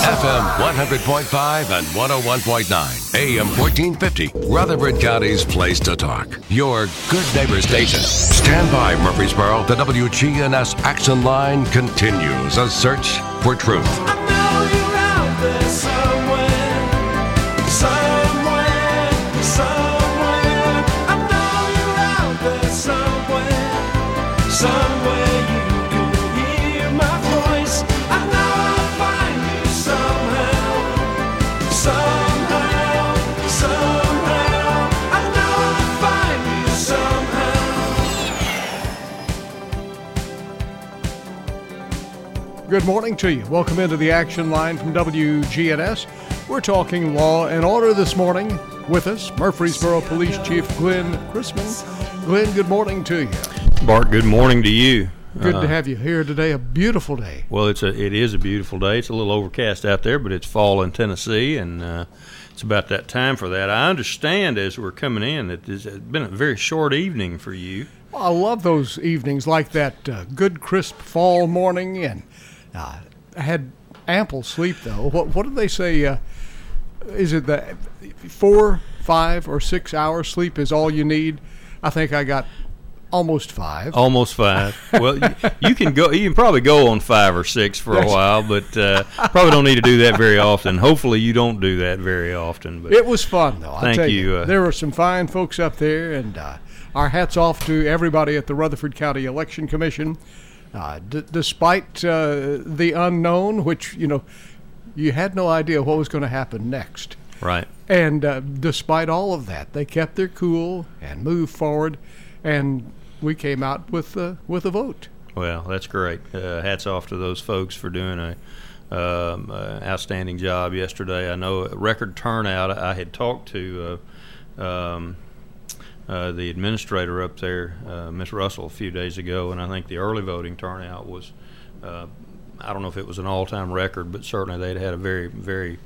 FM 100.5 and 101.9. AM 1450. Rutherford County's place to talk. Your good neighbor station. Stand by, Murfreesboro. The WGNS Action Line continues a search for truth. I know you're out there somewhere. I know you're out there somewhere you can hear my voice. I know I'll find you somehow. I know I'll find you somehow. Good morning to you. Welcome into the Action Line from WGNS. We're talking law and order this morning. With us, Murfreesboro Police Chief Glenn Chrisman. Glenn, good morning to you. Bart, good morning to you. Good to have you here today. A beautiful day. Well, it is a beautiful day. It's a little overcast out there, but it's fall in Tennessee, and it's about that time for that. I understand as we're coming in that it's been a very short evening for you. Well, I love those evenings like that good, crisp fall morning, and I had ample sleep, though. What did they say? Is it that 4, 5, or 6 hours sleep is all you need? I think I got almost 5. Almost 5. Well, you can go. You can probably go on 5 or 6 for a while, but probably don't need to do that very often. Hopefully, you don't do that very often. But it was fun, though. Thank you. There were some fine folks up there, and our hats off to everybody at the Rutherford County Election Commission. Despite the unknown, which, you had no idea what was going to happen next. Right. And despite all of that, they kept their cool and moved forward, and we came out with a vote. Well, that's great. Hats off to those folks for doing a outstanding job yesterday. I know a record turnout. I had talked to the administrator up there, Ms. Russell, a few days ago, and I think the early voting turnout was, I don't know if it was an all-time record, but certainly they'd had a very, very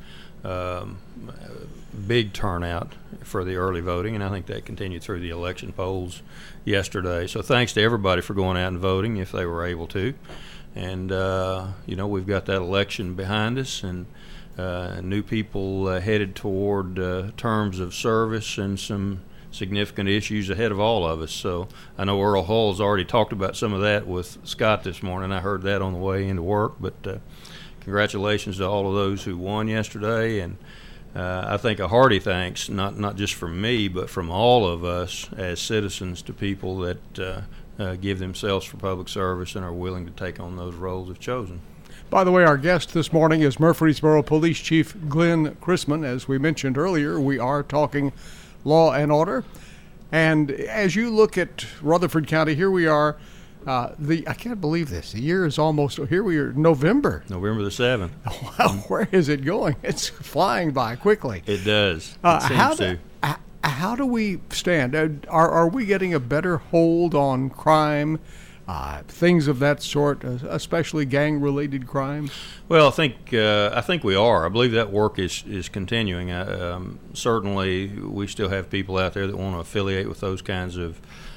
big turnout for the early voting, and I think that continued through the election polls yesterday. So thanks to everybody for going out and voting if they were able to. And, we've got that election behind us, and new people headed toward terms of service and some significant issues ahead of all of us. So I know Earl Hull's already talked about some of that with Scott this morning. I heard that on the way into work, but congratulations to all of those who won yesterday, and I think a hearty thanks, not just from me, but from all of us as citizens, to people that give themselves for public service and are willing to take on those roles if chosen. By the way, our guest this morning is Murfreesboro Police Chief Glenn Chrisman. As we mentioned earlier, we are talking law and order. And as you look at Rutherford County, here we are. I can't believe this. The year is almost here. We are November the 7th. Wow, where is it going? It's flying by quickly. It does. It seems to. How do we stand? Are we getting a better hold on crime, things of that sort, especially gang-related crime? Well, I think we are. I believe that work is continuing. Certainly, we still have people out there that want to affiliate with those kinds of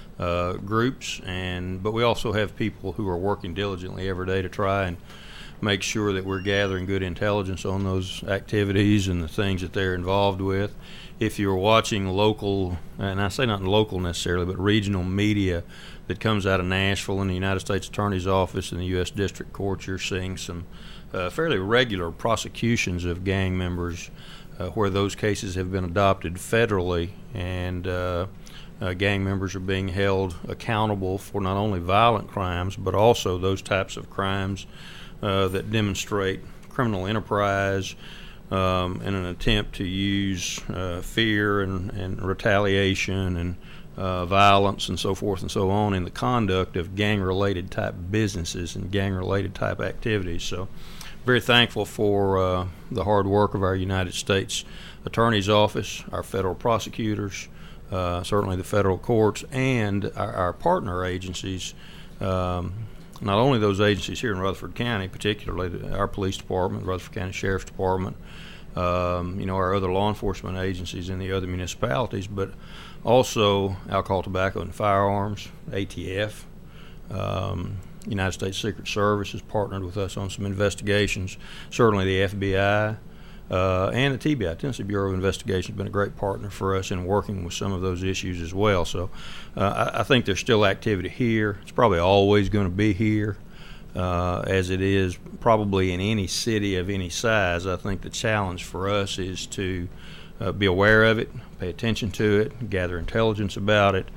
groups, but we also have people who are working diligently every day to try and make sure that we're gathering good intelligence on those activities and the things that they're involved with. If you're watching local, and I say not local necessarily, but regional media that comes out of Nashville and the United States Attorney's Office and the U.S. District Court, you're seeing some fairly regular prosecutions of gang members where those cases have been adopted federally, and gang members are being held accountable for not only violent crimes but also those types of crimes that demonstrate criminal enterprise in an attempt to use fear and retaliation and violence and so forth and so on in the conduct of gang-related type businesses and gang-related type activities. So very thankful for the hard work of our United States Attorney's Office, our federal prosecutors, certainly the federal courts, and our partner agencies, not only those agencies here in Rutherford County, particularly our police department, Rutherford County Sheriff's Department, our other law enforcement agencies in the other municipalities, but also alcohol, tobacco, and firearms, ATF, United States Secret Service has partnered with us on some investigations. Certainly the FBI and the TBI, Tennessee Bureau of Investigation, has been a great partner for us in working with some of those issues as well. So I think there's still activity here. It's probably always going to be here, as it is probably in any city of any size. I think the challenge for us is to be aware of it, pay attention to it, gather intelligence about it,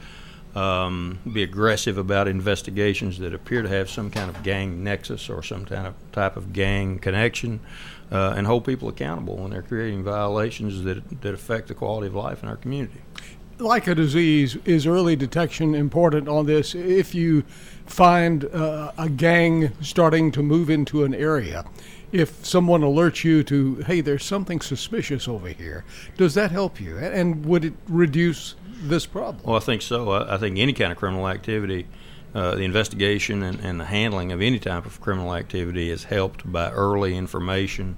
be aggressive about investigations that appear to have some kind of gang nexus or some kind of type of gang connection, and hold people accountable when they're creating violations that affect the quality of life in our community. Like a disease, is early detection important on this? If you find a gang starting to move into an area, if someone alerts you to, hey, there's something suspicious over here, does that help you? And would it reduce this problem? Well, I think so. I think any kind of criminal activity, the investigation and the handling of any type of criminal activity is helped by early information,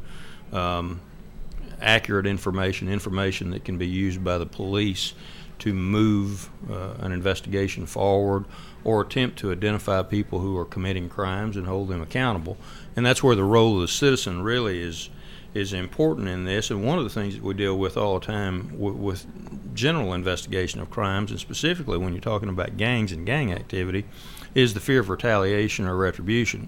accurate information that can be used by the police to move an investigation forward or attempt to identify people who are committing crimes and hold them accountable. And that's where the role of the citizen really is important in this. And one of the things that we deal with all the time with general investigation of crimes, and specifically when you're talking about gangs and gang activity, is the fear of retaliation or retribution.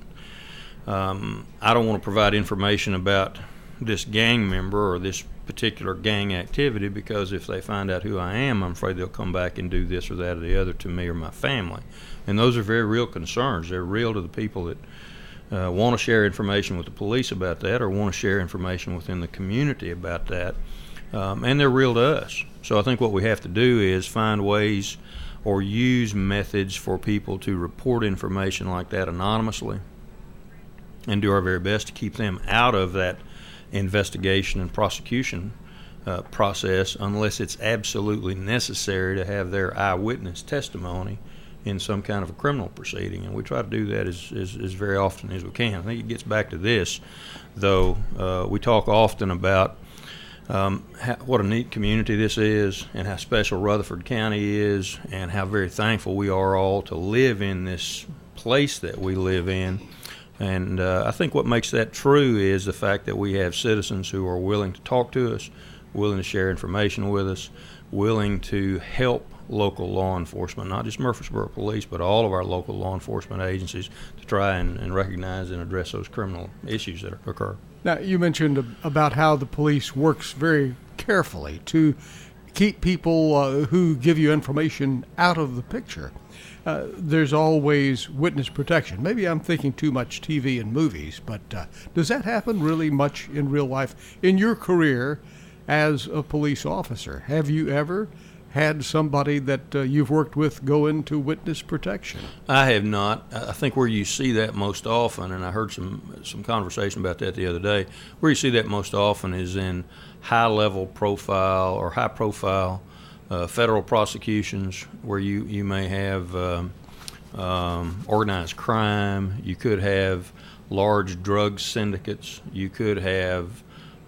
I don't want to provide information about this gang member or this particular gang activity, because if they find out who I am, I'm afraid they'll come back and do this or that or the other to me or my family. And those are very real concerns. They're real to the people that want to share information with the police about that or want to share information within the community about that, and they're real to us. So I think what we have to do is find ways or use methods for people to report information like that anonymously and do our very best to keep them out of that investigation and prosecution process unless it's absolutely necessary to have their eyewitness testimony in some kind of a criminal proceeding. And we try to do that as very often as we can. I think it gets back to this, though. We talk often about what a neat community this is and how special Rutherford County is and how very thankful we are all to live in this place that we live in. And I think what makes that true is the fact that we have citizens who are willing to talk to us, willing to share information with us, willing to help local law enforcement, not just Murfreesboro Police, but all of our local law enforcement agencies to try and recognize and address those criminal issues that occur. Now, you mentioned about how the police works very carefully to keep people who give you information out of the picture. There's always witness protection. Maybe I'm thinking too much TV and movies, but does that happen really much in real life? In your career as a police officer, have you ever had somebody that you've worked with go into witness protection? I have not. I think where you see that most often, and I heard some conversation about that the other day, where you see that most often is in high-level profile or high-profile federal prosecutions where you may have organized crime, you could have large drug syndicates, you could have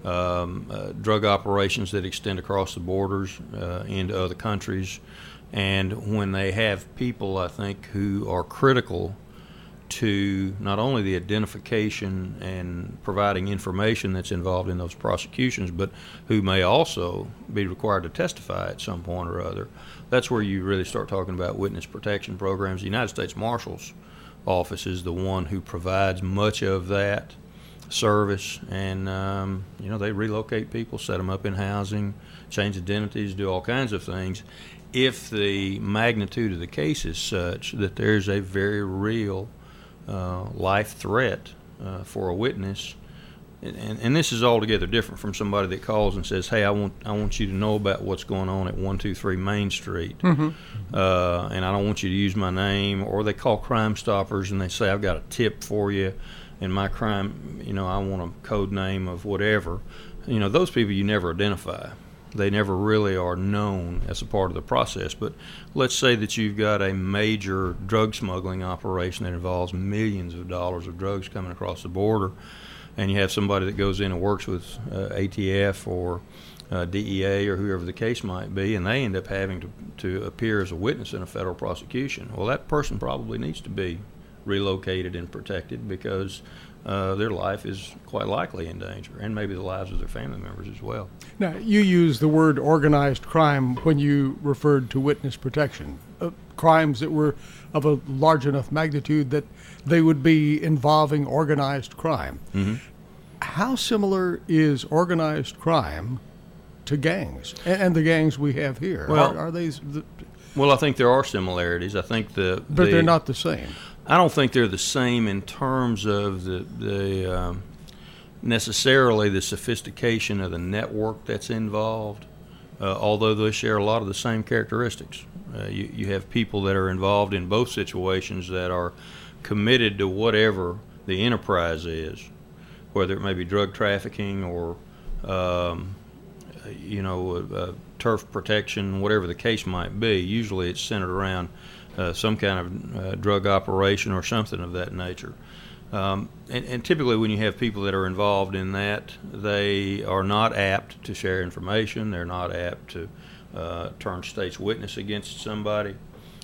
drug operations that extend across the borders into other countries. And when they have people, I think, who are critical to not only the identification and providing information that's involved in those prosecutions, but who may also be required to testify at some point or other, that's where you really start talking about witness protection programs. The United States Marshal's Office is the one who provides much of that service, and they relocate people, set them up in housing, change identities, do all kinds of things if the magnitude of the case is such that there's a very real life threat for a witness. And this is altogether different from somebody that calls and says, hey, I want you to know about what's going on at 123 Main Street, and I don't want you to use my name. Or they call Crime Stoppers and they say, I've got a tip for you, and my crime, I want a code name of whatever. Those people you never identify. They never really are known as a part of the process. But let's say that you've got a major drug smuggling operation that involves millions of dollars of drugs coming across the border, and you have somebody that goes in and works with ATF or DEA or whoever the case might be, and they end up having to appear as a witness in a federal prosecution. Well, that person probably needs to be relocated and protected because their life is quite likely in danger, and maybe the lives of their family members as well. Now, you used the word organized crime when you referred to witness protection. Crimes that were of a large enough magnitude that they would be involving organized crime. Mm-hmm. How similar is organized crime to gangs and the gangs we have here? Well, are they? Well, I think there are similarities. I think But they're not the same. I don't think they're the same in terms of the necessarily the sophistication of the network that's involved, although they share a lot of the same characteristics. You have people that are involved in both situations that are committed to whatever the enterprise is, whether it may be drug trafficking or turf protection, whatever the case might be. Usually it's centered around some kind of drug operation or something of that nature. And typically when you have people that are involved in that, they are not apt to share information. They're not apt to turn state's witness against somebody.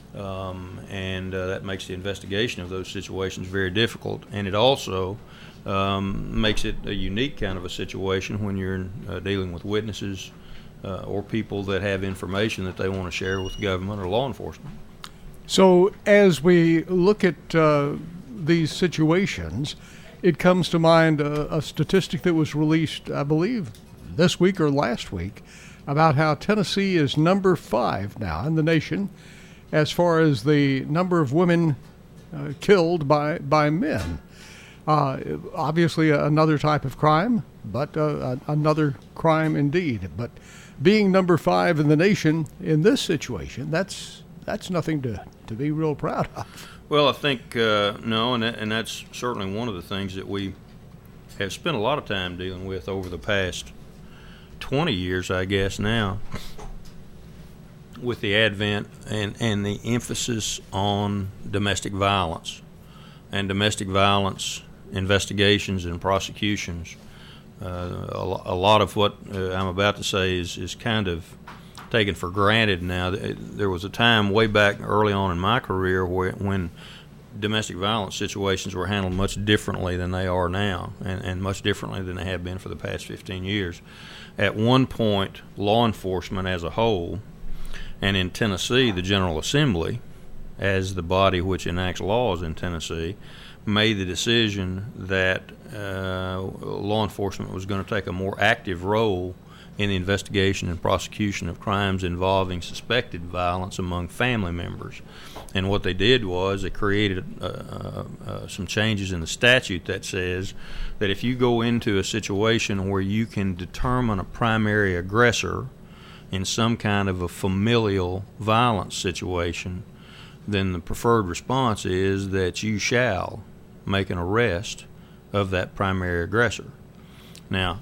And that makes the investigation of those situations very difficult. And it also makes it a unique kind of a situation when you're dealing with witnesses or people that have information that they want to share with government or law enforcement. So as we look at these situations, it comes to mind a statistic that was released, I believe, this week or last week, about how Tennessee is number 5 now in the nation as far as the number of women killed by men. Obviously another type of crime, but another crime indeed. But being number 5 in the nation in this situation, that's nothing to be real proud of. Well, I think no, and that's certainly one of the things that we have spent a lot of time dealing with over the past 20 years, I guess now, with the advent and the emphasis on domestic violence and domestic violence investigations and prosecutions. A lot of what I'm about to say is kind of taken for granted now. There was a time way back early on in my career when domestic violence situations were handled much differently than they are now, and much differently than they have been for the past 15 years. At one point, law enforcement as a whole, and in Tennessee, the General Assembly, as the body which enacts laws in Tennessee, made the decision that law enforcement was going to take a more active role in the investigation and prosecution of crimes involving suspected violence among family members. And what they did was they created some changes in the statute that says that if you go into a situation where you can determine a primary aggressor in some kind of a familial violence situation, then the preferred response is that you shall make an arrest of that primary aggressor. Now,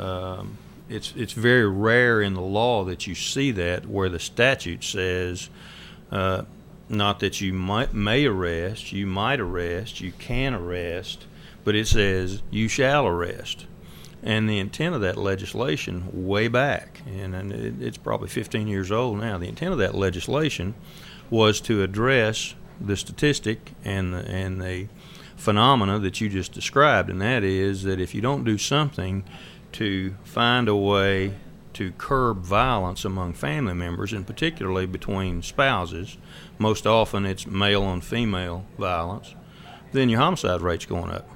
it's very rare in the law that you see that where the statute says not that you may arrest, you might arrest, you can arrest, but it says you shall arrest. And the intent of that legislation way back, and it's probably 15 years old now, the intent of that legislation was to address the statistic and the phenomena that you just described, and that is that if you don't do something to find a way to curb violence among family members, and particularly between spouses, most often it's male on female violence, then your homicide rate's going up.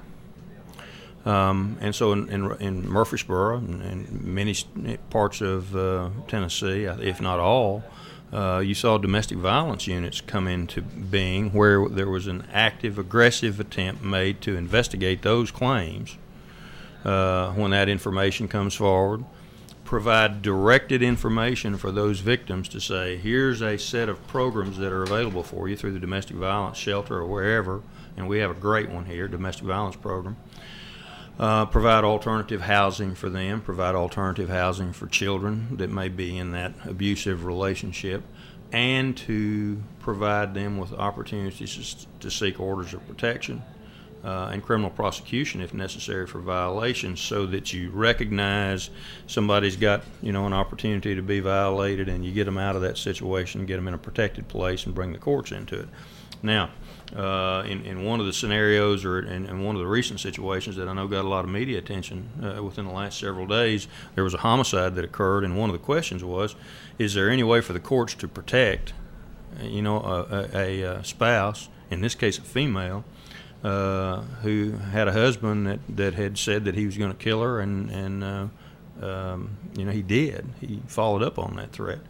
And so in Murfreesboro and many parts of Tennessee, if not all, you saw domestic violence units come into being where there was an active, aggressive attempt made to investigate those claims when that information comes forward, provide directed information for those victims to say, here's a set of programs that are available for you through the domestic violence shelter or wherever, and we have a great one here, domestic violence program. Provide alternative housing for them, provide alternative housing for children that may be in that abusive relationship, and to provide them with opportunities to seek orders of protection and criminal prosecution if necessary for violations, so that you recognize somebody's got an opportunity to be violated and you get them out of that situation, get them in a protected place and bring the courts into it. Now, in one of the scenarios, or in one of the recent situations that I know got a lot of media attention within the last several days, there was a homicide that occurred, and one of the questions was, is there any way for the courts to protect, a spouse, in this case a female, who had a husband that had said that he was going to kill her, and he did. He followed up on that threat.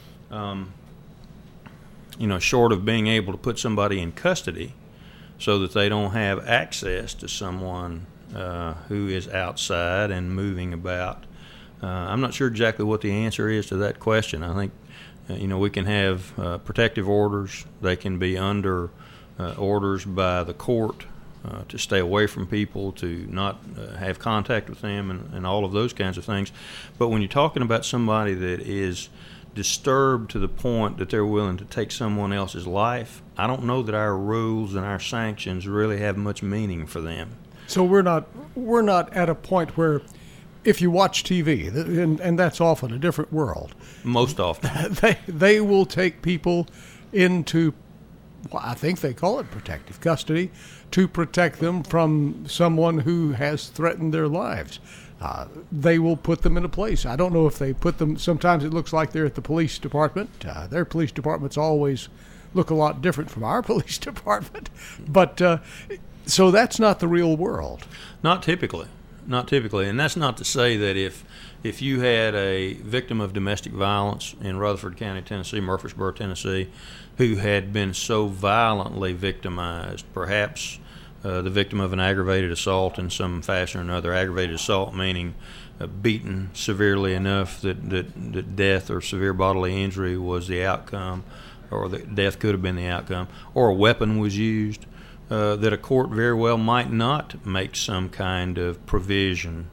Short of being able to put somebody in custody so that they don't have access to someone who is outside and moving about. I'm not sure exactly what the answer is to that question. I think, we can have protective orders. They can be under orders by the court to stay away from people, to not have contact with them, and all of those kinds of things. But when you're talking about somebody that is disturbed to the point that they're willing to take someone else's life, I don't know that our rules and our sanctions really have much meaning for them. So we're not at a point where, if you watch TV, and that's often a different world. Most often. They will take people into, I think they call it protective custody, to protect them from someone who has threatened their lives. They will put them in a place. I don't know if they put them, sometimes it looks like they're at the police department. Their police departments always look a lot different from our police department. But so that's not the real world. Not typically. And that's not to say that if you had a victim of domestic violence in Rutherford County, Tennessee, Murfreesboro, Tennessee, who had been so violently victimized, perhaps the victim of an aggravated assault in some fashion or another, aggravated assault meaning beaten severely enough that death or severe bodily injury was the outcome, or that death could have been the outcome, or a weapon was used, that a court very well might not make some kind of provision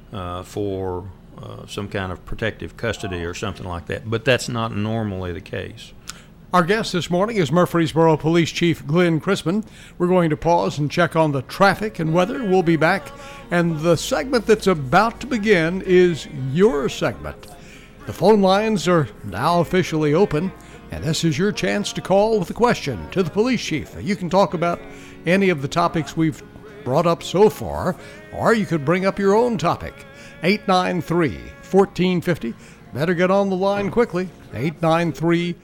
for some kind of protective custody or something like that. But that's not normally the case. Our guest this morning is Murfreesboro Police Chief Glenn Crispin. We're going to pause and check on the traffic and weather. We'll be back. And the segment that's about to begin is your segment. The phone lines are now officially open, and this is your chance to call with a question to the police chief. You can talk about any of the topics we've brought up so far, or you could bring up your own topic. 893-1450. Better get on the line quickly. 893-1450.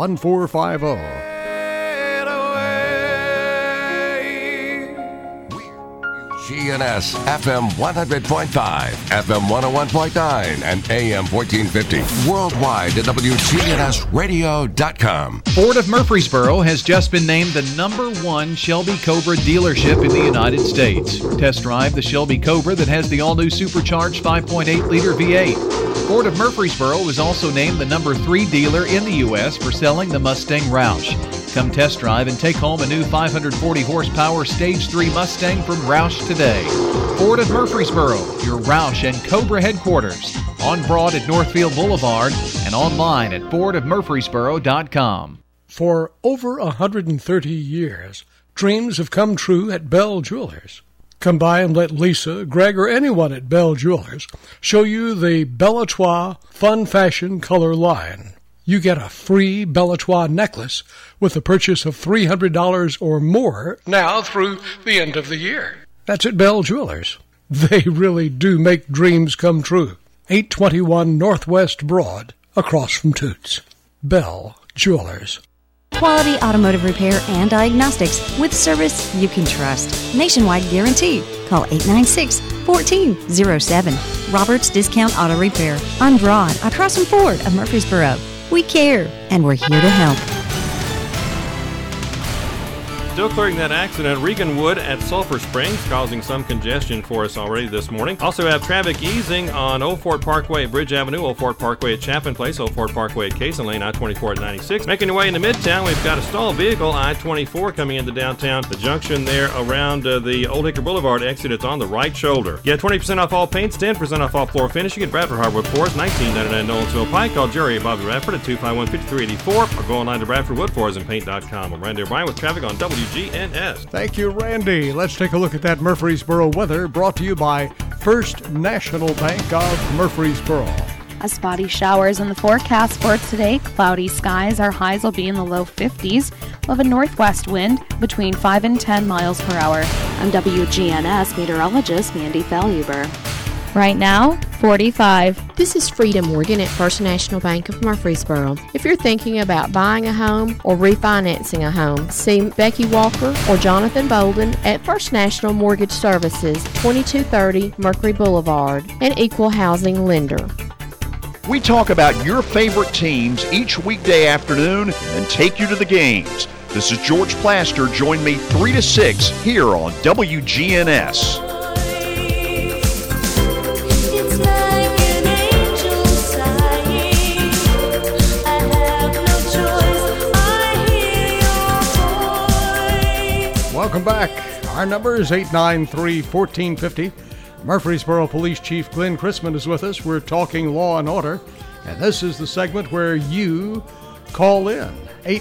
GNS FM 100.5, FM 101.9, and AM 1450. Worldwide at WGNSradio.com. Ford of Murfreesboro has just been named the #1 Shelby Cobra dealership in the United States. Test drive the Shelby Cobra that has the all-new supercharged 5.8-liter V8. Ford of Murfreesboro was also named the #3 dealer in the U.S. for selling the Mustang Roush. Come test drive and take home a new 540 horsepower Stage 3 Mustang from Roush today. Ford of Murfreesboro, your Roush and Cobra headquarters. On Broad at Northfield Boulevard and online at fordofmurfreesboro.com. For over 130 years, dreams have come true at Bell Jewelers. Come by and let Lisa, Greg, or anyone at Bell Jewelers show you the Belle Etoile Fun Fashion Color line. You get a free Belle Etoile necklace with the purchase of $300 or more now through the end of the year. That's at Bell Jewelers. They really do make dreams come true. 821 Northwest Broad, across from Toots. Bell Jewelers. Quality automotive repair and diagnostics with service you can trust. Nationwide guarantee. Call 896-1407. Roberts Discount Auto Repair. On Broad, across from Ford of Murfreesboro. We care, and we're here to help. Still clearing that accident at Regan Wood at Sulphur Springs, causing some congestion for us already this morning. Also have traffic easing on Old Fort Parkway at Bridge Avenue, Old Fort Parkway at Chapin Place, Old Fort Parkway at Cason Lane, I-24 at 96. Making your way into Midtown, we've got a stalled vehicle, I-24, coming into downtown. The junction there around the Old Hickory Boulevard exit, it's on the right shoulder. Get 20% off all paints, 10% off all floor finishing at Bradford Hardwood Floors, 1999 Nolensville Pike. Call Jerry and Bobby Bradford at 251-5384 or go online to BradfordWoodFloorsandPaint.com. I'm Randy O'Brien with traffic on WGNS. Thank you, Randy. Let's take a look at that Murfreesboro weather, brought to you by First National Bank of Murfreesboro. A spotty showers in the forecast for today. Cloudy skies. Our highs will be in the low 50s. We'll have a northwest wind between 5 and 10 miles per hour. I'm WGNS meteorologist Mandy Felluber. Right now, 45. This is Frida Morgan at First National Bank of Murfreesboro. If you're thinking about buying a home or refinancing a home, see Becky Walker or Jonathan Bolden at First National Mortgage Services, 2230 Mercury Boulevard, an equal housing lender. We talk about your favorite teams each weekday afternoon and take you to the games. This is George Plaster. Join me 3 to 6 here on WGNS. Welcome back. Our number is 893-1450. Murfreesboro Police Chief Glenn Chrisman is with us. We're talking law and order, and this is the segment where you call in.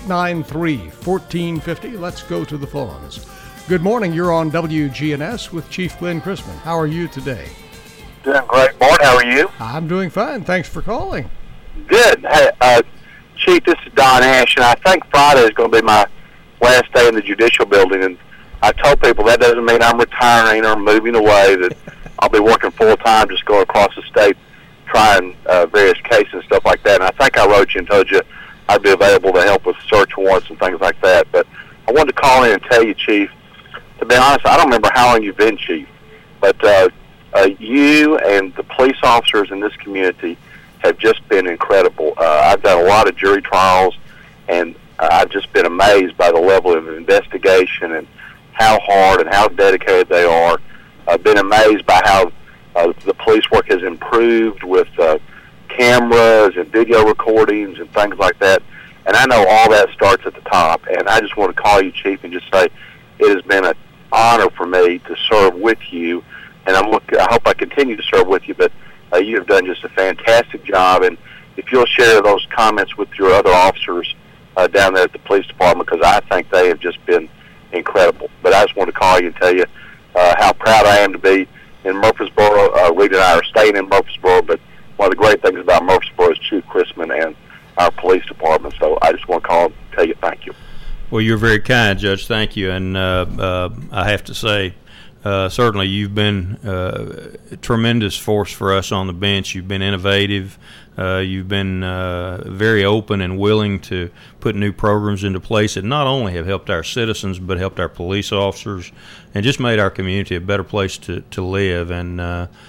893-1450. Let's go to the phones. Good morning. You're on WGNS with Chief Glenn Chrisman. How are you today? Doing great, Bart. How are you? I'm doing fine. Thanks for calling. Good. Hey, Chief, this is Don Ash, and I think Friday is going to be my last day in the Judicial Building, and I told people that doesn't mean I'm retiring or moving away, that I'll be working full-time, just going across the state trying various cases and stuff like that. And I think I wrote you and told you I'd be available to help with search warrants and things like that. But I wanted to call in and tell you, Chief, to be honest, I don't remember how long you've been Chief, but you and the police officers in this community have just been incredible. I've done a lot of jury trials, and I've just been amazed by the level of investigation and how hard and how dedicated they are. I've been amazed by how the police work has improved with cameras and video recordings and things like that. And I know all that starts at the top. And I just want to call you, Chief, and just say it has been an honor for me to serve with you. And I hope I continue to serve with you, but you have done just a fantastic job. And if you'll share those comments with your other officers down there at the police department, because I think they have just been incredible. But I just want to call you and tell you how proud I am to be in Murfreesboro. Reed and I are staying in Murfreesboro, but one of the great things about Murfreesboro is Chief Chrisman and our police department. So I just want to call and tell you thank you. Well, you're very kind, Judge. Thank you. And I have to say, certainly you've been a tremendous force for us on the bench. You've been innovative. You've been very open and willing to put new programs into place that not only have helped our citizens but helped our police officers and just made our community a better place to live. And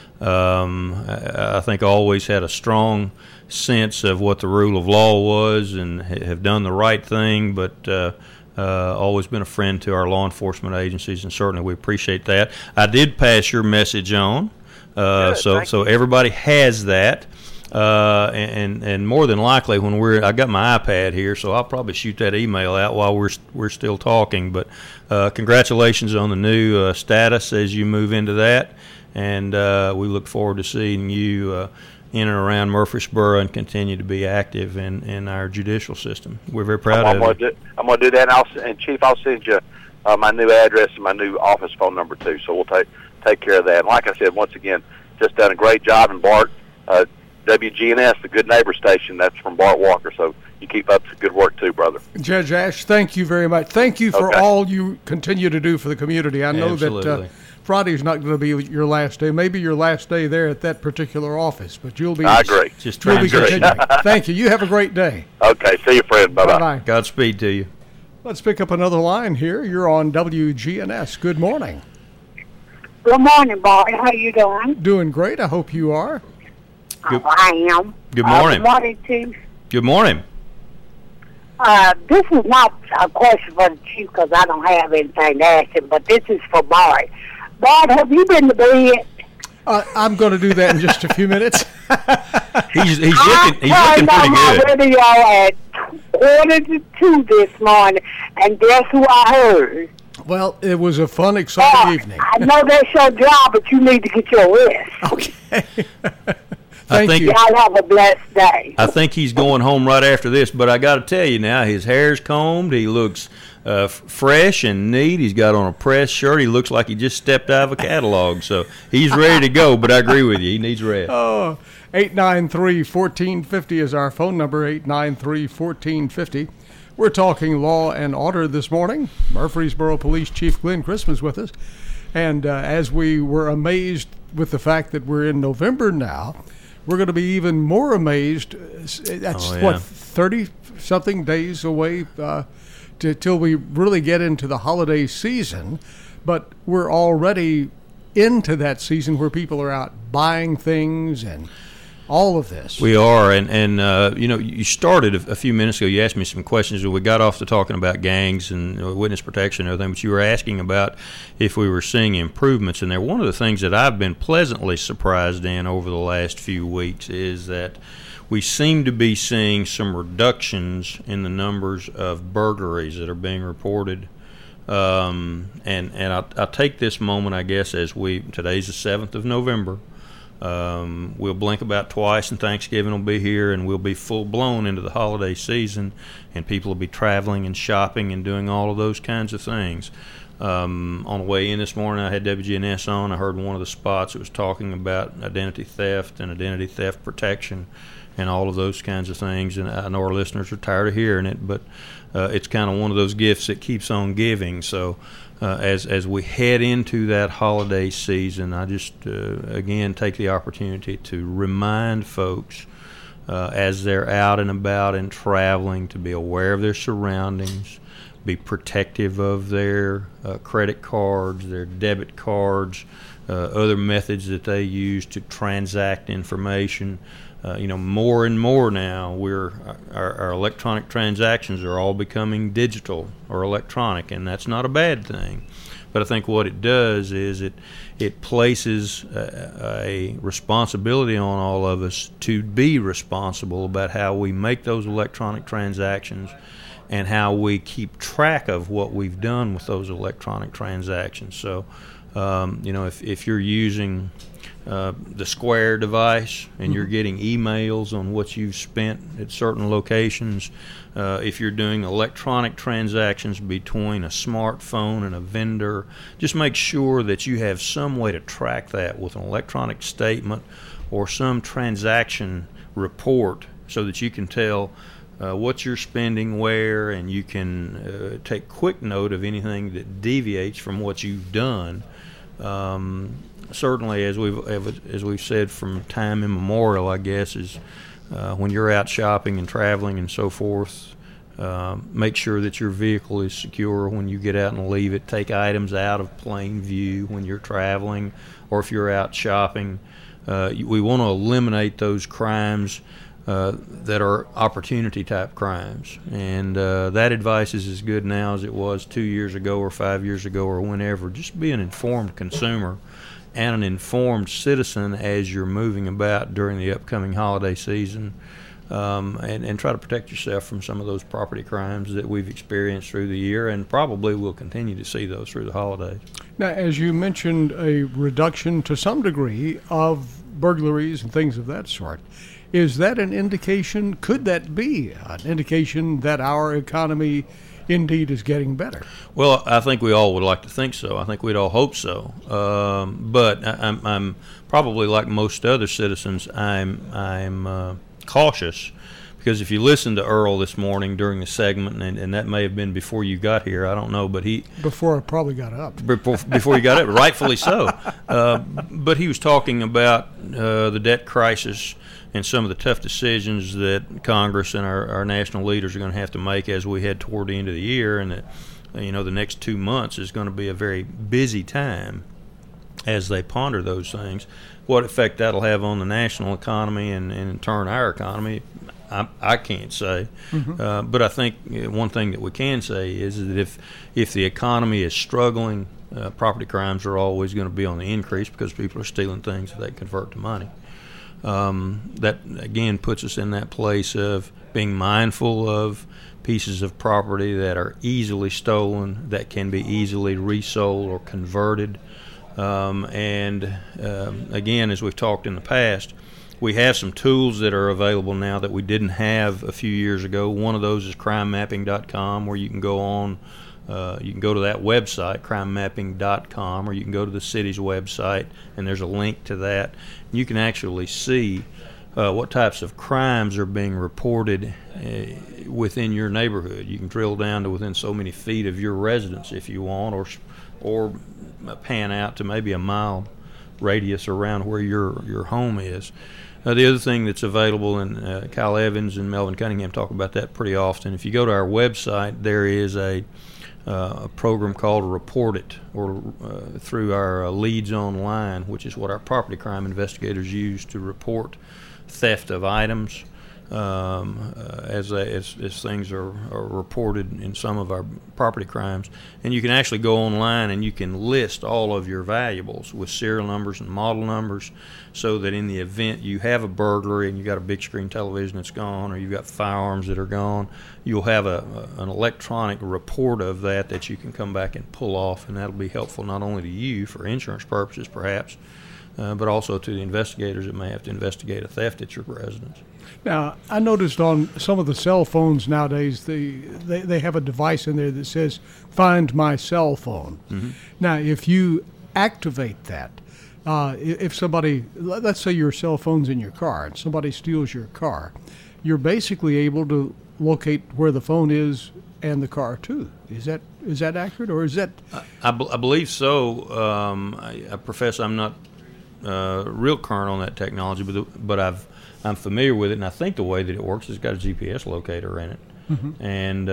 I think always had a strong sense of what the rule of law was and have done the right thing, but always been a friend to our law enforcement agencies, and certainly we appreciate that. I did pass your message on, so everybody has that. And more than likely when I got my iPad here, so I'll probably shoot that email out while we're still talking. But congratulations on the new status as you move into that, and we look forward to seeing you in and around Murfreesboro and continue to be active in our judicial system. We're very proud of you. I'm going to do that, and Chief, I'll send you my new address and my new office phone number too. So we'll take care of that. And like I said, once again, just done a great job. And Bart, WGNS, the Good Neighbor Station, that's from Bart Walker. So you keep up the good work too, brother. Judge Ash, thank you very much. Thank you for all you continue to do for the community. I know that Friday's not going to be your last day. Maybe your last day there at that particular office, but you'll be. I agree. You'll be continuing. Thank you. You have a great day. Okay. See you, friend. Bye-bye. Bye-bye. Godspeed to you. Let's pick up another line here. You're on WGNS. Good morning. Good morning, Bart. How you doing? Doing great. I hope you are. I am. Good morning. Good morning, Chief. Good morning. This is not a question for the Chief because I don't have anything to ask him, but this is for Bart. Bart, have you been to bed? I'm going to do that in just a few minutes. He's looking pretty good. I turned on my radio at 1:45 this morning, and guess who I heard? Well, it was a fun, exciting evening. I know that's your job, but you need to get your rest. Okay. Thank you. Y'all have a blessed day. I think he's going home right after this, but I got to tell you now, his hair's combed. He looks fresh and neat. He's got on a pressed shirt. He looks like he just stepped out of a catalog. So he's ready to go, but I agree with you. He needs rest. Oh, 893-1450 is our phone number, 893-1450. We're talking law and order this morning. Murfreesboro Police Chief Glenn Crisp is with us. And as we were amazed with the fact that we're in November now, we're going to be even more amazed. That's, 30-something days away till we really get into the holiday season. But we're already into that season where people are out buying things and all of this. We are, and you started a few minutes ago. You asked me some questions, and we got off to talking about gangs and witness protection and everything, but you were asking about if we were seeing improvements. And one of the things that I've been pleasantly surprised in over the last few weeks is that we seem to be seeing some reductions in the numbers of burglaries that are being reported. And I'll take this moment, I guess, today's the 7th of November. We'll blink about twice and Thanksgiving will be here, and we'll be full blown into the holiday season, and people will be traveling and shopping and doing all of those kinds of things. On the way in this morning, I had WGNS on. I heard one of the spots that was talking about identity theft and identity theft protection and all of those kinds of things, and I know our listeners are tired of hearing it, but it's kind of one of those gifts that keeps on giving. So as we head into that holiday season, I just, again, take the opportunity to remind folks as they're out and about and traveling to be aware of their surroundings, be protective of their credit cards, their debit cards, other methods that they use to transact information. More and more now, our electronic transactions are all becoming digital or electronic, and that's not a bad thing. But I think what it does is it places a responsibility on all of us to be responsible about how we make those electronic transactions and how we keep track of what we've done with those electronic transactions. So, if you're using the Square device and you're getting emails on what you've spent at certain locations, if you're doing electronic transactions between a smartphone and a vendor, just make sure that you have some way to track that with an electronic statement or some transaction report so that you can tell what you're spending where, and you can take quick note of anything that deviates from what you've done. Certainly, as we've said from time immemorial, I guess, is when you're out shopping and traveling and so forth, make sure that your vehicle is secure when you get out and leave it. Take items out of plain view when you're traveling or if you're out shopping. We want to eliminate those crimes that are opportunity type crimes, and that advice is as good now as it was 2 years ago or 5 years ago or whenever. Just be an informed consumer and an informed citizen as you're moving about during the upcoming holiday season, and try to protect yourself from some of those property crimes that we've experienced through the year, and probably will continue to see those through the holidays. Now, as you mentioned, a reduction to some degree of burglaries and things of that sort. Is that an indication, could that be an indication that our economy indeed is getting better? Well, I think we all would like to think so. I think we'd all hope so. But I'm probably like most other citizens, I'm cautious, because if you listen to Earl this morning during the segment, and that may have been before you got here, I don't know, but before I probably got up. Before you got up, rightfully so. But he was talking about the debt crisis and some of the tough decisions that Congress and our national leaders are going to have to make as we head toward the end of the year, and that the next 2 months is going to be a very busy time as they ponder those things. What effect that'll have on the national economy and in turn our economy, I can't say. Mm-hmm. But I think one thing that we can say is that if the economy is struggling, property crimes are always going to be on the increase because people are stealing things that they convert to money. That, again, puts us in that place of being mindful of pieces of property that are easily stolen, that can be easily resold or converted. Again, as we've talked in the past, we have some tools that are available now that we didn't have a few years ago. One of those is crimemapping.com, where you can go on You can go to that website, crimemapping.com, or you can go to the city's website, and there's a link to that. You can actually see what types of crimes are being reported within your neighborhood. You can drill down to within so many feet of your residence if you want, or pan out to maybe a mile radius around where your home is. The other thing that's available, and Kyle Evans and Melvin Cunningham talk about that pretty often, if you go to our website, there is a program called Report It, or through our Leads Online, which is what our property crime investigators use to report theft of items as things are reported in some of our property crimes. And you can actually go online and you can list all of your valuables with serial numbers and model numbers, so that in the event you have a burglary and you got a big screen television that's gone, or you've got firearms that are gone, you'll have an electronic report of that you can come back and pull off, and that'll be helpful not only to you for insurance purposes perhaps, but also to the investigators that may have to investigate a theft at your residence. Now, I noticed on some of the cell phones nowadays, they have a device in there that says, "Find my cell phone." Mm-hmm. Now, if you activate that, if somebody, let's say your cell phone's in your car and somebody steals your car, you're basically able to locate where the phone is and the car too. Is that accurate, or is that? I believe so. I profess I'm not real current on that technology, but I'm familiar with it, and I think the way that it works is it's got a GPS locator in it, mm-hmm. and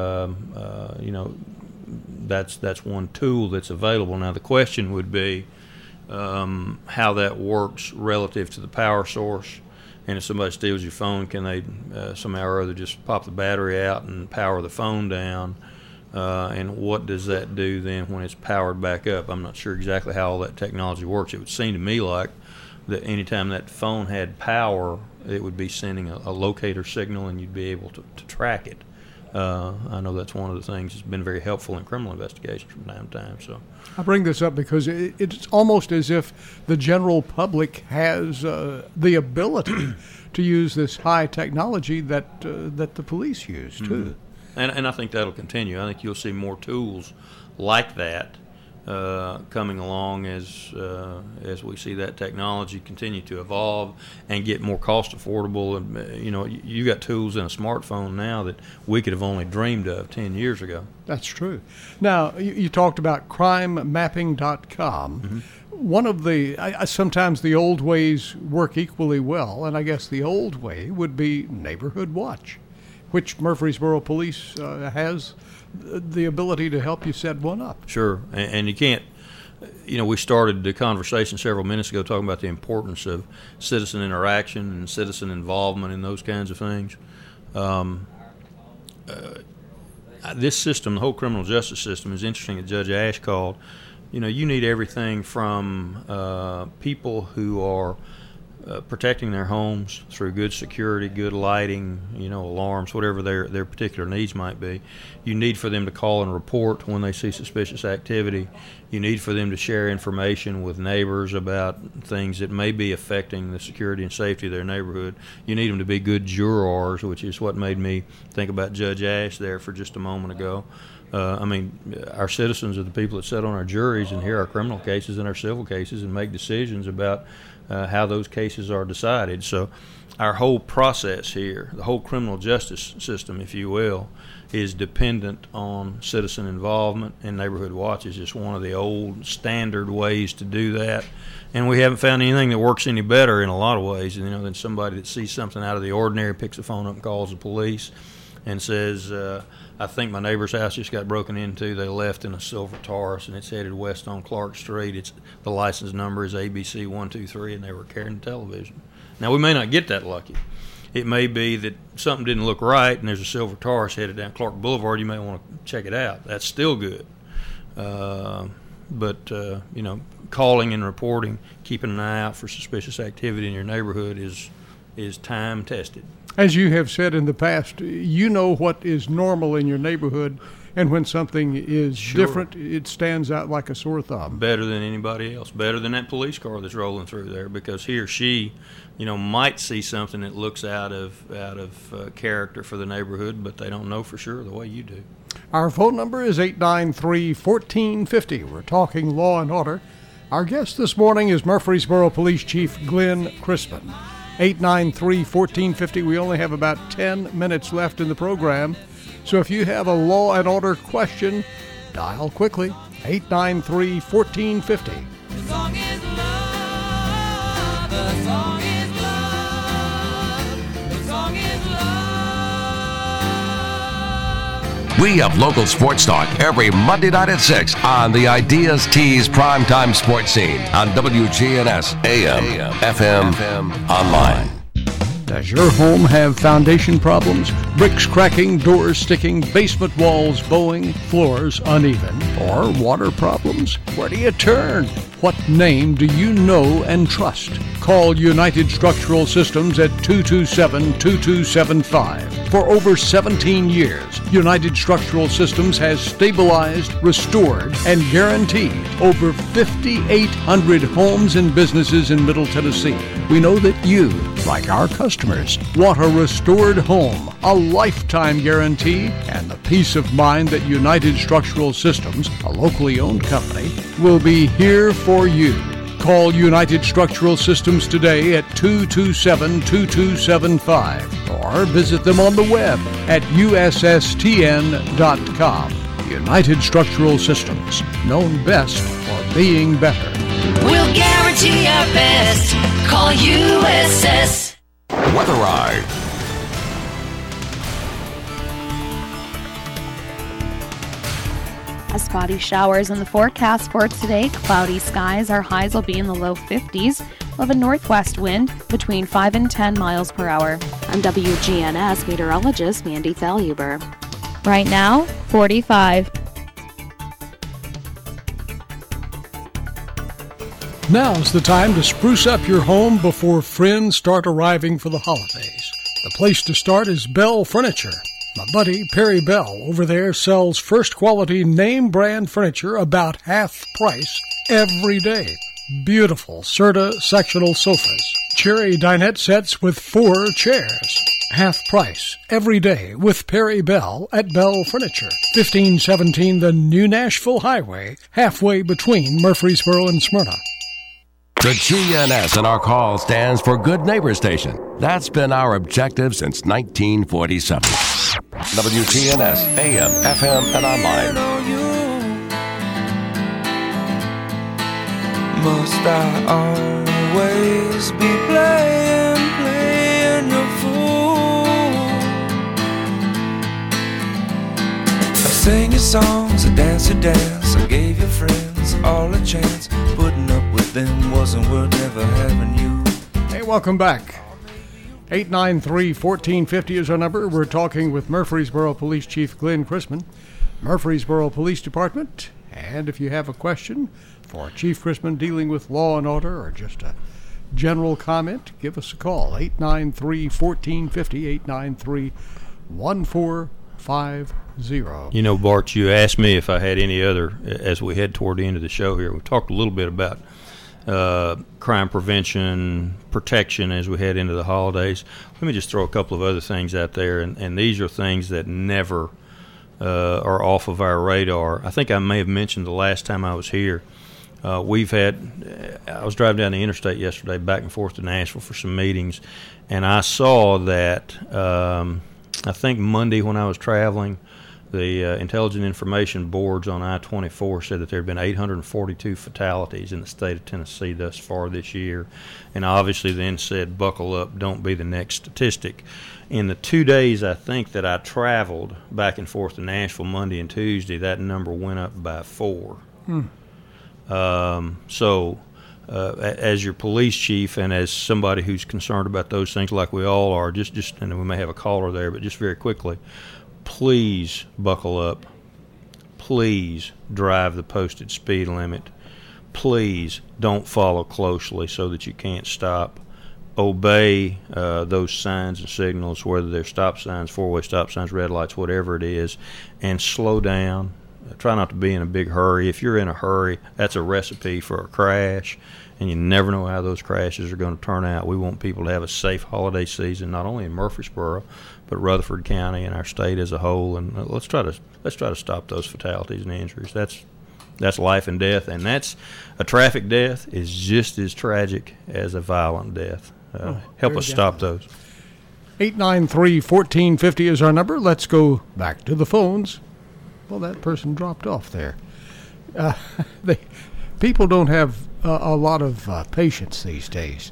that's one tool that's available. Now the question would be how that works relative to the power source, and if somebody steals your phone, can they somehow or other just pop the battery out and power the phone down? And what does that do then when it's powered back up? I'm not sure exactly how all that technology works. It would seem to me like that anytime that phone had power, it would be sending a locator signal, and you'd be able to track it. I know that's one of the things that's been very helpful in criminal investigations from time to time. So I bring this up because it's almost as if the general public has the ability to use this high technology that the police use too. Mm-hmm. And I think that'll continue. I think you'll see more tools like that coming along as we see that technology continue to evolve and get more cost affordable. And you got tools in a smartphone now that we could have only dreamed of 10 years ago. That's true. Now you talked about crimemapping.com. Mm-hmm. One of sometimes the old ways work equally well, and I guess the old way would be Neighborhood Watch, which Murfreesboro Police has the ability to help you set one up. Sure, and you can't, we started the conversation several minutes ago talking about the importance of citizen interaction and citizen involvement in those kinds of things. This system, the whole criminal justice system, is interesting that Judge Ash called. You need everything from people who are protecting their homes through good security, good lighting, alarms, whatever their particular needs might be. You need for them to call and report when they see suspicious activity. You need for them to share information with neighbors about things that may be affecting the security and safety of their neighborhood. You need them to be good jurors, which is what made me think about Judge Ash there for just a moment ago. Our citizens are the people that sit on our juries and hear our criminal cases and our civil cases and make decisions about how those cases are decided. So our whole process here, the whole criminal justice system, if you will, is dependent on citizen involvement, and Neighborhood Watch is just one of the old standard ways to do that. And we haven't found anything that works any better in a lot of ways, than somebody that sees something out of the ordinary, picks the phone up and calls the police and says, I think my neighbor's house just got broken into. They left in a silver Taurus, and it's headed west on Clark Street. The license number is ABC 123, and they were carrying a television. Now, we may not get that lucky. It may be that something didn't look right, and there's a silver Taurus headed down Clark Boulevard. You may want to check it out. That's still good. But calling and reporting, keeping an eye out for suspicious activity in your neighborhood is time-tested. As you have said in the past, you know what is normal in your neighborhood, and when something is different, it stands out like a sore thumb. Better than anybody else, better than that police car that's rolling through there, because he or she, might see something that looks out of character for the neighborhood, but they don't know for sure the way you do. Our phone number is 893-1450. We're talking law and order. Our guest this morning is Murfreesboro Police Chief Glenn Crispin. 893-1450. We only have about 10 minutes left in the program. So if you have a law and order question, dial quickly. 893-1450. The song is love. The song is love. The song is love. We have local sports talk every Monday night at 6 on the Ideas Tees Primetime Sports Scene on WGNS AM, FM, online. Does your home have foundation problems? Bricks cracking, doors sticking, basement walls bowing, floors uneven, or water problems? Where do you turn? What name do you know and trust? Call United Structural Systems at 227-2275. For over 17 years, United Structural Systems has stabilized, restored, and guaranteed over 5,800 homes and businesses in Middle Tennessee. We know that you, like our customers, want a restored home, a lifetime guarantee, and the peace of mind that United Structural Systems, a locally owned company, will be here for you. Call United Structural Systems today at 227-2275 or visit them on the web at ussTN.com. United Structural Systems, known best for being better. We'll guarantee our best. Call USS. Weather Ride. A spotty showers in the forecast for today. Cloudy skies. Our highs will be in the low 50s. We'll have a northwest wind between 5 and 10 miles per hour. I'm WGNS meteorologist Mandy Thaluber. Right now, 45. Now's the time to spruce up your home before friends start arriving for the holidays. The place to start is Bell Furniture. My buddy Perry Bell over there sells first quality name brand furniture about half price every day. Beautiful Serta sectional sofas, cherry dinette sets with 4 chairs. Half price every day with Perry Bell at Bell Furniture. 1517 the New Nashville Highway, halfway between Murfreesboro and Smyrna. The GNS in our call stands for Good Neighbor Station. That's been our objective since 1947. WGNS, AM, FM, and online. Must I always be playing your fool? I sang your songs, I danced your dance, I gave your friends all a chance. Putting up with them wasn't worth never having you. Hey, welcome back. 893-1450 is our number. We're talking with Murfreesboro Police Chief Glenn Crispin, Murfreesboro Police Department. And if you have a question for Chief Crispin dealing with law and order or just a general comment, give us a call. 893-1450, 893-1450. You know, Bart, you asked me if I had any other, as we head toward the end of the show here, we talked a little bit about crime prevention, protection as we head into the holidays. Let me just throw a couple of other things out there, and these are things that never are off of our radar. I think I may have mentioned the last time I was here. I was driving down the interstate yesterday back and forth to Nashville for some meetings, and I saw that I think Monday when I was traveling, the Intelligent Information Boards on I-24 said that there had been 842 fatalities in the state of Tennessee thus far this year, and obviously then said, buckle up, don't be the next statistic. In the 2 days, I think, that I traveled back and forth to Nashville Monday and Tuesday, that number went up by 4. As your police chief and as somebody who's concerned about those things like we all are, just and we may have a caller there, but just very quickly, please buckle up. Please drive the posted speed limit. Please don't follow closely so that you can't stop. Obey those signs and signals, whether they're stop signs, four-way stop signs, red lights, whatever it is, and slow down. Try not to be in a big hurry. If you're in a hurry, that's a recipe for a crash. and you never know how those crashes are going to turn out. We want people to have a safe holiday season, not only in Murfreesboro, but Rutherford County and our state as a whole. And let's try to stop those fatalities and injuries. That's life and death, and that's a traffic death is just as tragic as a violent death. Help us stop those. 893-1450 is our number. Let's go back to the phones. Well, that person dropped off there. People don't have a lot of patience these days.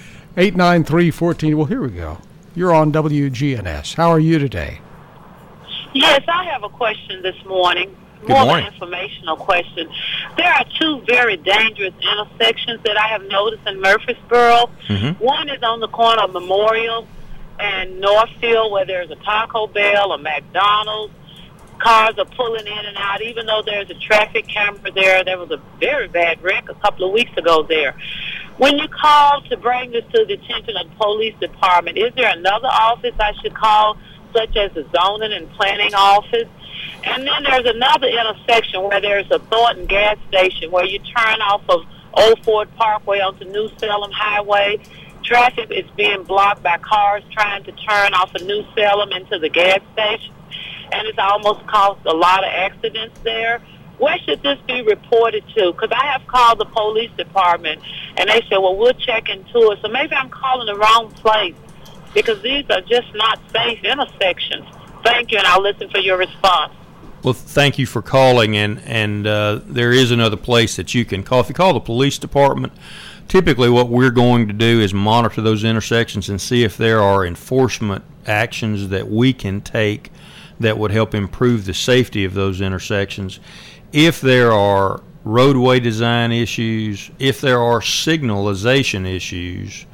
893-14. Well, here we go. You're on WGNS. How are you today? Yes, I have a question this morning. Good morning. An informational question. There are two very dangerous intersections that I have noticed in Murfreesboro. Mm-hmm. One is on the corner of Memorial and Northfield, where there's a Taco Bell, a McDonald's. Cars are pulling in and out. Even though there's a traffic camera there, there was a very bad wreck a couple of weeks ago there. When you call to bring this to the attention of the police department, is there another office I should call, such as the zoning and planning office? And then there's another intersection where there's a Thornton gas station where you turn off of Old Ford Parkway onto New Salem Highway. Traffic is being blocked by cars trying to turn off of New Salem into the gas station, and it's almost caused a lot of accidents there. Where should this be reported to? Because I have called the police department, and they said, well, we'll check into it. So maybe I'm calling the wrong place, because these are just not safe intersections. Thank you, and I'll listen for your response. Well, thank you for calling, and there is another place that you can call. If you call the police department, typically what we're going to do is monitor those intersections and see if there are enforcement actions that we can take that would help improve the safety of those intersections. If there are roadway design issues, if there are signalization issues,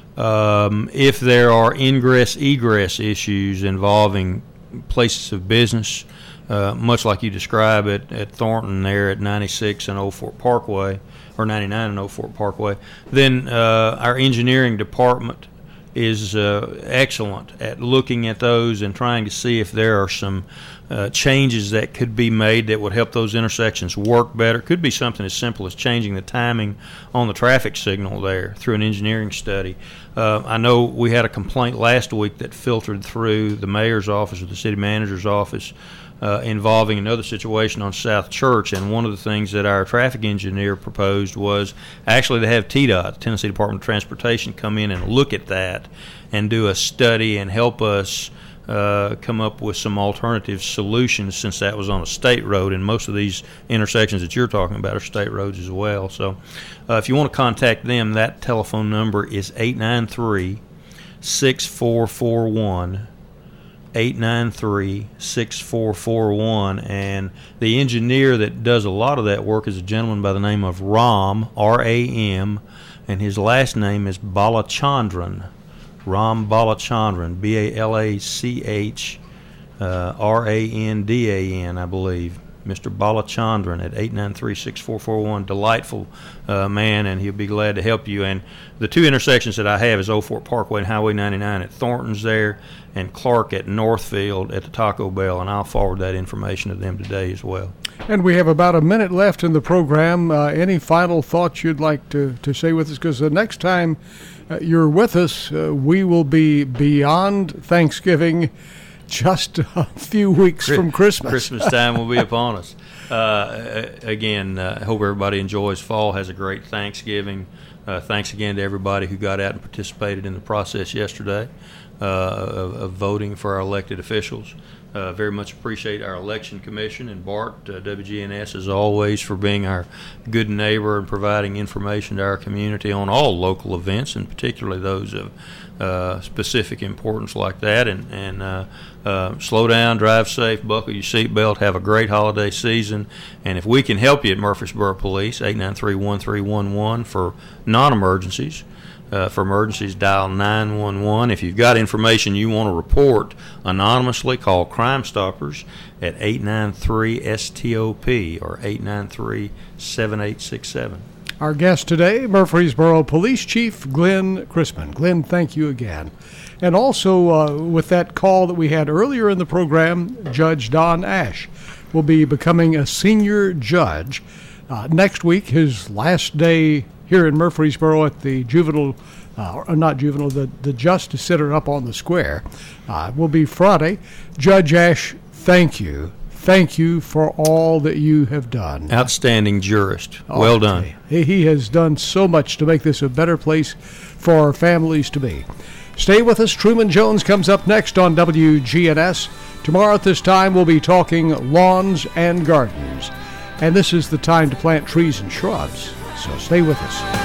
if there are ingress-egress issues involving places of business, much like you describe it at Thornton there at 96 and Old Fort Parkway, or 99 and Old Fort Parkway, then our engineering department is excellent at looking at those and trying to see if there are some changes that could be made that would help those intersections work better. It could be something as simple as changing the timing on the traffic signal there through an engineering study. I know we had a complaint last week that filtered through the mayor's office or the city manager's office involving another situation on South Church, and one of the things that our traffic engineer proposed was actually to have TDOT, Tennessee Department of Transportation, come in and look at that and do a study and help us come up with some alternative solutions, since that was on a state road, and most of these intersections that you're talking about are state roads as well. So if you want to contact them, that telephone number is 893-6441. 893-6441, and the engineer that does a lot of that work is a gentleman by the name of Ram, R-A-M, and his last name is Balachandran, Ram Balachandran, B-A-L-A-C-H-R-A-N-D-A-N, I believe. Mr. Balachandran at 893-6441. Delightful man, and he'll be glad to help you. And the two intersections that I have is Old Fort Parkway and Highway 99 at Thornton's there, and Clark at Northfield at the Taco Bell, and I'll forward that information to them today as well. And we have about a minute left in the program. Any final thoughts you'd like to say with us? Because the next time you're with us, we will be beyond Thanksgiving, just a few weeks from Christmas. Christmas time will be upon us. Again, I hope everybody enjoys fall, has a great Thanksgiving. Thanks again to everybody who got out and participated in the process yesterday of voting for our elected officials. Very much appreciate our election commission and Bart, WGNS, as always, for being our good neighbor and providing information to our community on all local events, and particularly those of specific importance like that. And slow down, drive safe, buckle your seatbelt, have a great holiday season. And if we can help you at Murfreesboro Police, 893-1311 for non-emergencies. For emergencies, dial 911. If you've got information you want to report anonymously, call Crime Stoppers at 893-STOP or 893-7867. Our guest today, Murfreesboro Police Chief Glenn Chrisman. Glenn, thank you again. And also, with that call that we had earlier in the program, Judge Don Ash will be becoming a senior judge next week, his last day here in Murfreesboro at the the Justice Center up on the square. Will be Friday. Judge Ash, thank you. Thank you for all that you have done. Outstanding jurist. Well done. He has done so much to make this a better place for our families to be. Stay with us. Truman Jones comes up next on WGNS. Tomorrow at this time, we'll be talking lawns and gardens. And this is the time to plant trees and shrubs. So stay with us.